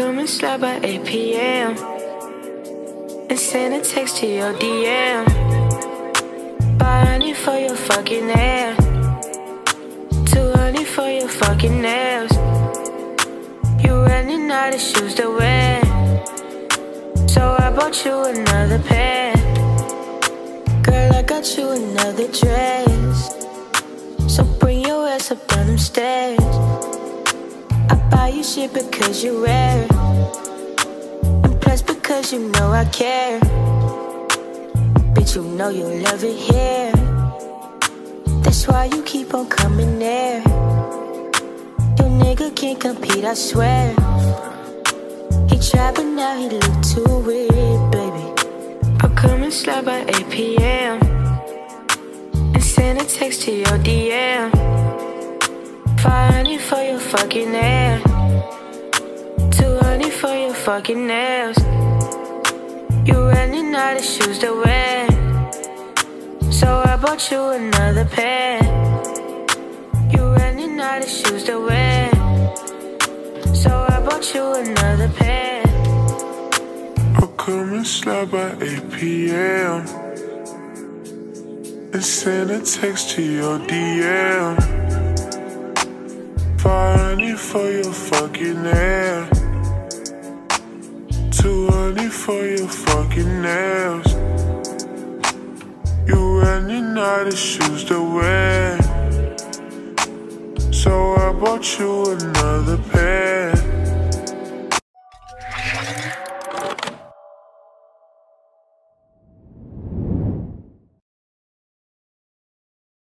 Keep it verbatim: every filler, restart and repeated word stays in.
come and slide by eight p.m. and send a text to your D M. Buy honey for your fucking hair, too honey for your fucking nails. You running out of shoes to wear, so I bought you another pair. Girl, I got you another dress, so bring your ass up down them stairs. I buy you shit because you rare, and plus because you know I care. Bitch, you know you love it here, that's why you keep on coming there. Your nigga can't compete, I swear. He tried but now he look too weird, baby. I'll come and slide by eight p.m. and send a text to your D M. Five hundred for your fucking hair, two hundred for your fucking nails. You running out of shoes to wear, so I bought you another pair. You running out of shoes to wear, so I bought you another pair. I'll come and slide by eight p.m. and send a text to your D M. Five hundred for your fucking hair, two hundred for your fucking nails. You running out of shoes to wear, so I bought you another pair.